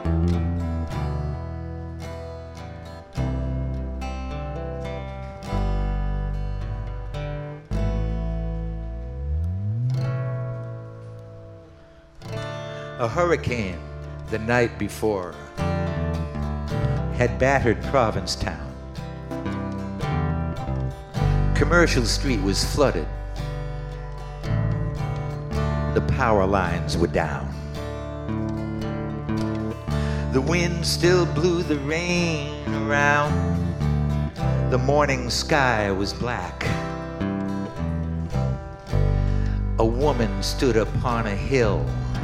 A hurricane the night before had battered Provincetown. Commercial Street was flooded. The power lines were down. The wind still blew the rain around. The morning sky was black. A woman stood upon a hill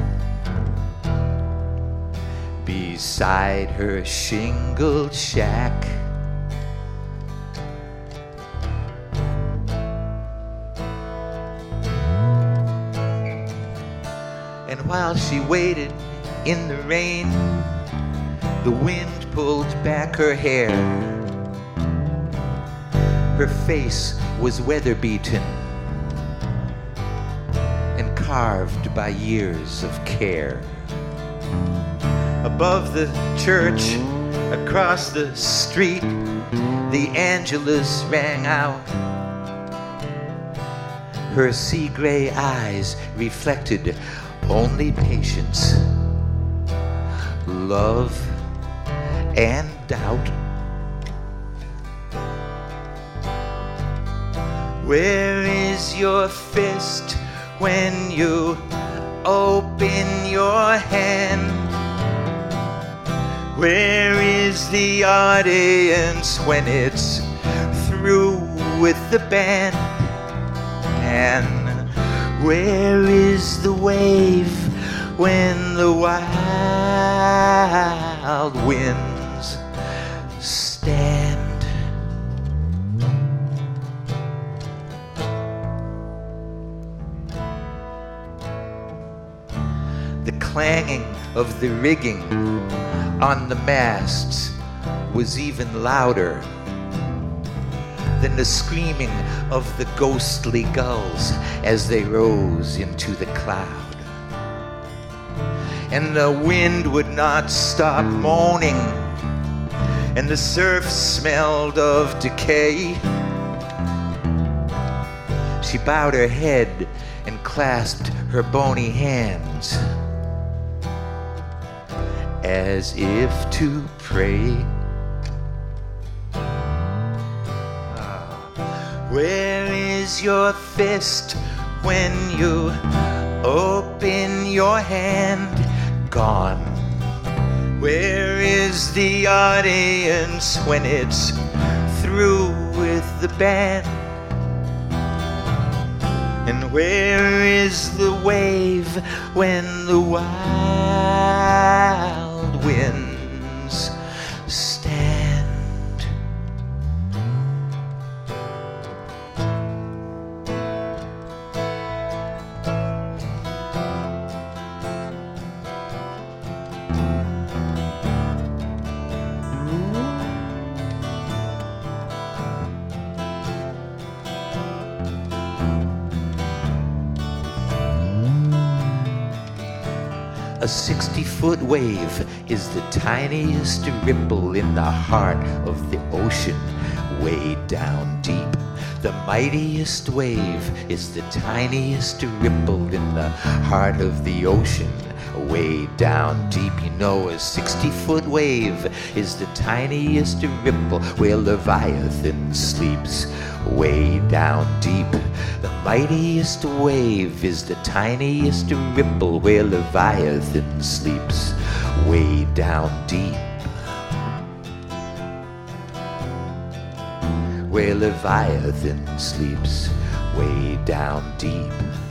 beside her shingled shack. And while she waited in the rain, the wind pulled back her hair. Her face was weather-beaten and carved by years of care. Above the church, across the street, the Angelus rang out. Her sea-gray eyes reflected only patience, love, and doubt. Where is your fist when you open your hand? Where is the audience when it's through with the band? And where is the wave when the wild winds stand? The clanging of the rigging on the masts was even louder than the screaming of the ghostly gulls as they rose into the cloud. And the wind would not stop moaning, and the surf smelled of decay. She bowed her head and clasped her bony hands as if to pray. Where is your fist when you open your hand? Gone. Where is the audience when it's through with the band? And where is the wave when the wild winds stand? A 60-foot wave is the tiniest ripple in the heart of the ocean, way down deep. The mightiest wave is the tiniest ripple in the heart of the ocean, way down deep. You know, a 60-foot wave is the tiniest ripple where Leviathan sleeps, way down deep. The mightiest wave is the tiniest ripple where Leviathan sleeps, way down deep. Where Leviathan sleeps, way down deep.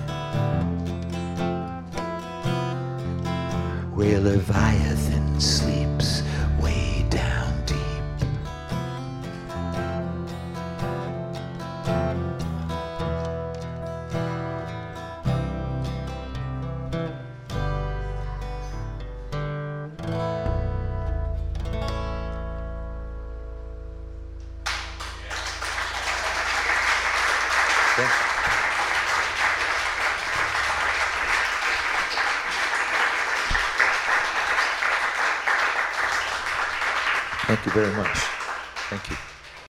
Where Leviathan sleeps, way down deep. Thank you very much. Thank you.